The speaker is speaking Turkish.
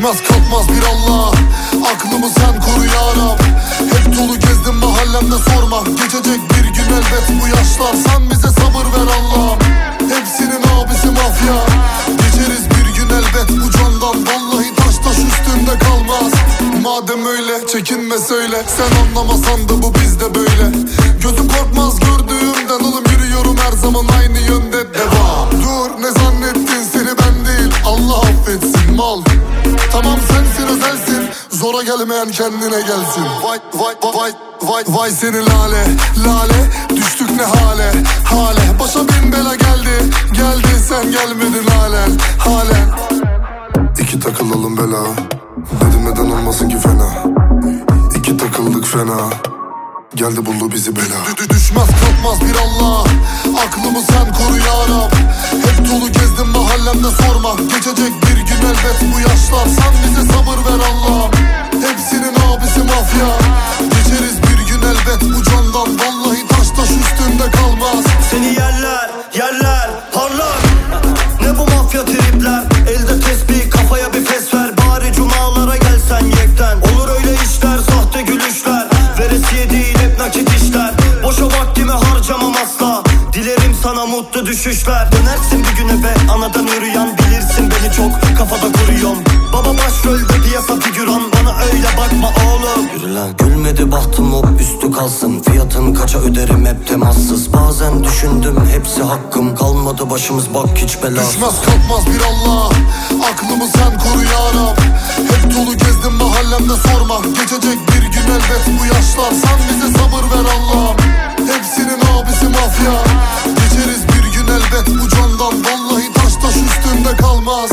Düşmez kalkmaz bir Allah, aklımı sen koru ya Rab. Hep dolu gezdim mahallemde sorma, geçecek bir gün elbet bu yaşlar. Sen bize sabır ver Allah'ım, hepsinin abisi mafya. Geçeriz bir gün elbet bu candan, vallahi taş taş üstünde kalmaz. Madem öyle çekinme söyle, sen anlamasan da bu bizde böyle. Gözüm korkmaz gördüğümden oğlum, yürüyorum her zaman aynı yönde devam. Dur, ne zannettin, seni ben değil Allah affetsin mal. Tamam sensin özelsin, zora gelmeyen kendine gelsin. Vay vay vay vay vay seni lale lale, düştük ne hale hale. Başa bin bela geldi geldi, sen gelmedin halen halen. İki takılalım bela, dedim neden olmasın ki fena. İki takıldık fena, geldi buldu bizi bela. Düşmez kalkmaz bir Allah, aklımı sen koru ya Rab. Hep dolu gezdim mahallemde sorma, geçecek bir gün elbet bu yaşlar. Sen bize sabır ver Allah'ım, hepsinin abisi mafya. Geçeriz bir gün elbet bu candan, vallahi taş taş üstünde kalmaz. Seni yerler yerler parlar, ne bu mafya tripler. Elde tesbih kafaya bir fes ver, bari cumalara gelsen yekten. Olur öyle işler, sahte gülüşler, veresiye değil hep nakit işler. Boşa vaktimi harcamam asla, dilerim sana mutlu düşüşler. Dönersin bir gün eve anadan yürüyen, bilirsin beni çok kafada kuruyorum. Baba başrolde piyasa figüran, bana öyle bakma oğlum. Yürü lan. Gülmedi bahtım hop üstü kalsın, fiyatın kaça öderim hep temassız. Bazen düşündüm hepsi hakkım, kalmadı başımız bak hiç belası. Düşmez kalkmaz bir Allah, aklımı sen koru ya Rab. Hep dolu gezdim mahallemde sorma, geçecek bir gün elbet bu yaşlar. Sen bize sabır ver Allah'ım, hepsinin abisi mafya. Geçeriz bir gün elbet bu candan, vallahi taş taş üstünde kalmaz.